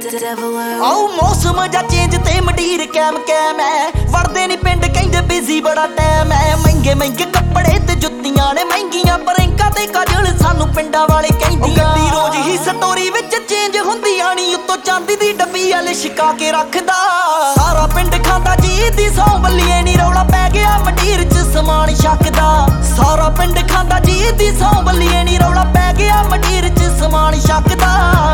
ਆਓ ਮੌਸਮ ਜਾਂ ਚੇਂਜ ਤੇ ਮੰਡੀਰ ਕੈਮ ਕੈਮ ਐ ਵੜਦੇ ਨਹੀਂ ਪਿੰਡ ਕਹਿੰਦੇ ਬਿਜ਼ੀ ਬੜਾ ਟਾਈਮ ਐ ਮਹਿੰਗੇ ਮਹਿੰਗੇ ਕੱਪੜੇ ਤੇ ਜੁੱਤੀਆਂ ਨੇ ਮਹਿੰਗੀਆਂ ਬਰੈਂਕਾਂ ਤੇ ਕਾਜਲ ਸਾਨੂੰ ਪਿੰਡਾਂ ਵਾਲੇ ਕਹਿੰਦੀਆਂ ਗੱਡੀ ਰੋਜ਼ ਹੀ ਸਟੋਰੀ ਵਿੱਚ ਚੇਂਜ ਹੁੰਦੀਆਂ ਨਹੀਂ ਉੱਤੋਂ ਚਾਂਦੀ ਦੀ ਡੱਬੀ ਵਾਲੇ ਛਿਕਾ ਕੇ ਰੱਖਦਾ ਸਾਰਾ ਪਿੰਡ ਖਾਂਦਾ ਜੀ ਦੀ ਸੌ ਬੱਲੀਏ ਨੀ ਰੌਲਾ ਪੈ ਗਿਆ ਮੰਡੀਰ 'ਚ ਸਮਾਨ ਛਕਦਾ ਸਾਰਾ ਪਿੰਡ ਖਾਂਦਾ ਜੀ ਦੀ ਸੌ ਬੱਲੀਏ ਨੀ ਰੌਲਾ ਪੈ ਗਿਆ ਮੰਡੀਰ 'ਚ ਸਮਾਨ ਛਕਦਾ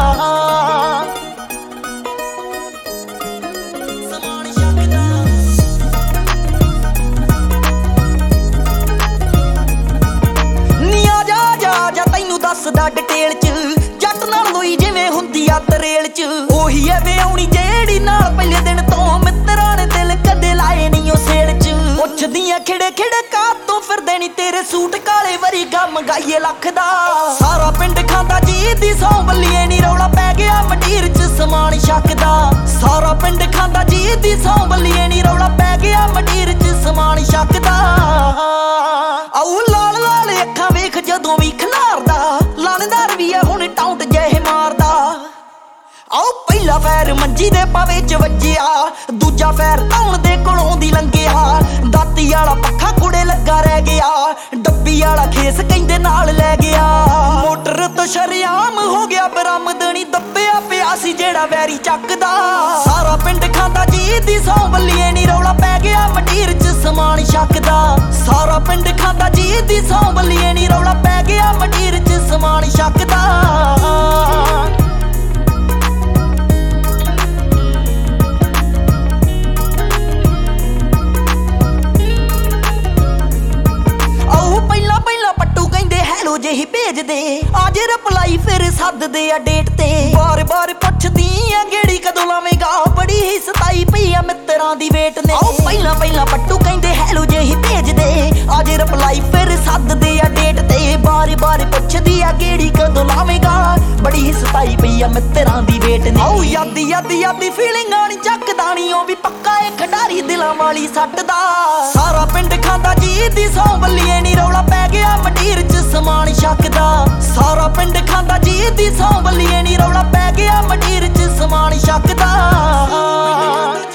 ਦੱਸਦਾ ਡਿਟੇਲ 'ਚ ਜੱਟ ਨਾਲ ਲੋਈ ਜਿਵੇਂ ਹੁੰਦੀ ਆ ਤਰੇਲ 'ਚ ਉਹੀ ਐ ਵਿਆਉਣੀ ਜਿਹੜੀ ਨਾਲ ਪਹਿਲੇ ਦਿਨ ਤੋਂ ਮਿੱਤਰਾਂ ਨੇ ਦਿਲ ਕਦੇ ਲਾਏ ਨਹੀਂ ਉਹ ਸੇਲ 'ਚ ਪੁੱਛਦੀਆਂ ਖਿੜੇ ਖਿੜੇ ਕਾਤੋਂ ਫਿਰਦੇ ਨਹੀਂ ਤੇਰੇ ਸੂਟ ਕਾਲੇ ਵਰੀਗਾ ਮੰਗਾਈਏ ਲੱਖ ਦਾ ਸਾਰਾ ਪਿੰਡ ਖਾਂਦਾ ਜੀ ਦੀ ਸੌ ਬੱਲੀਏ ਨੀ ਰੌਲਾ ਪੈ ਗਿਆ ਮੰਡੀਰ 'ਚ ਸਮਾਨ ਛਕਦਾ ਸਾਰਾ ਪਿੰਡ ਖਾਂਦਾ ਜੀ ਦੀ ਸੌ ਬੱਲੀਏ ਨੀ ਰੌਲਾ ਪੈ ਗਿਆ ਮੰਡੀਰ 'ਚ ਸਮਾਨ ਛਕਦਾ ਆਉ ਲਾਲ ਲਾਲ ਅੱਖਾਂ ਵੇਖ ਜਦੋਂ ਵੀ ਖਿਲਾਰਦਾ ਲਾਣੇਦਾਰ ਵੀ ਐ ਹੁਣ ਟਾਉਂਟ ਜਿਹੇ ਮਾਰਦਾ ਆਓ ਪਹਿਲਾ ਫੈਰ ਮੰਜੀ ਦੇ ਪਾਵੇ 'ਚ ਵੱਜਿਆ ਦੂਜਾ ਫੈਰ ਧੌਣ ਦੇ ਕੋਲੋਂ ਦੀ ਲੰਘਿਆ ਦਾਤੀ ਵਾਲਾ ਪੱਖਾ ਕੁੜੇ ਲੱਗਾ ਰਹਿ ਗਿਆ ਡੱਬੀ ਵਾਲਾ ਖੇਸ ਕਹਿੰਦੇ ਨਾਲ ਲੈ ਗਿਆ ਮੋਟਰ ਤੋਂ ਸ਼ਰਿਆਮ ਹੋ ਗਿਆ ਬਰਾਮਦਣੀ ਦੱਬਿਆ ਪਿਆ ਸੀ ਜਿਹੜਾ ਵੈਰੀ ਚੱਕਦਾ ਸਾਰਾ ਪਿੰਡ ਖਾਂਦਾ ਜੀ ਦੀ ਸੌ ਬੱਲੀਏ ਨੀ ਰੌਲਾ ਪੈ ਗਿਆ ਮੰਡੀਰ 'ਚ ਸਮਾਨ ਛਕਦਾ ਸਾਰਾ ਪਿੰਡ ਖਾਂਦਾ ਜੀ ਦੀ ਸੌ ਬੱਲੀਏ ਨੀ ਰੌਲਾ ਪੈ ਗਿਆ ਮੰਡੀਰ 'ਚ ਸਮਾਨ ਛਕਦਾ ਜਿਹੀ ਭੇਜਦੇ ਅੱਜ ਰਿਪਲਾਈ ਫਿਰ ਸੱਦਦੇ ਆ ਡੇਟ ਤੇ ਬਾਰ-ਬਾਰ ਪੁੱਛਦੀ ਆ ਗੇੜੀ ਕਦੋਂ ਲਾਵੇਂਗਾ ਬੜੀ ਹੀ ਸਤਾਈ ਪਈ ਆ ਮਿੱਤਰਾਂ ਦੀ ਵੇਟ ਨੇ ਆਓ ਪਹਿਲਾਂ ਪੱਟੂ ਕਹਿੰਦੇ ਹੈਲੋ ਜਿਹੀ ਭੇਜਦੇ ਅੱਜ ਰਿਪਲਾਈ ਫਿਰ ਸੱਦਦੇ ਆ ਡੇਟ ਤੇ ਬਾਰ-ਬਾਰ ਪੁੱਛਦੀ ਆ ਗੇੜੀ ਕਦੋਂ ਲਾਵੇਂਗਾ ਬੜੀ ਹੀ ਸਤਾਈ ਪਈ ਆ ਮਿੱਤਰਾਂ ਦੀ ਵੇਟ ਨੇ ਆਓ ਯਾਦੀ ਫੀਲਿੰਗਾਂ ਨੀ ਚੱਕਦਾ ਨੀ ਉਹ ਵੀ ਪੱਕਾ ਏ ਖਿਡਾਰੀ ਦਿਲਾਂ ਵਾਲੀ ਸੱਟ ਦਾ ਸਾਰਾ ਪਿੰਡ ਖਾਂਦਾ ਜੀ ਦੀ ਸੌ ਬੱਲੀਏ ਨੀ ਰੌਲਾ ਪੈ ਗਿਆ ਮੰਡੀਰ 'ਚ ਸਮਾਨ ਛਕਦਾ ਸਾਰਾ ਪਿੰਡ ਖਾਂਦਾ ਜੀ ਦੀ ਸੌ ਬੱਲੀਏ ਨੀ ਰੌਲਾ ਪੈ ਗਿਆ ਮੰਡੀਰ 'ਚ ਸਮਾਨ ਛਕਦਾ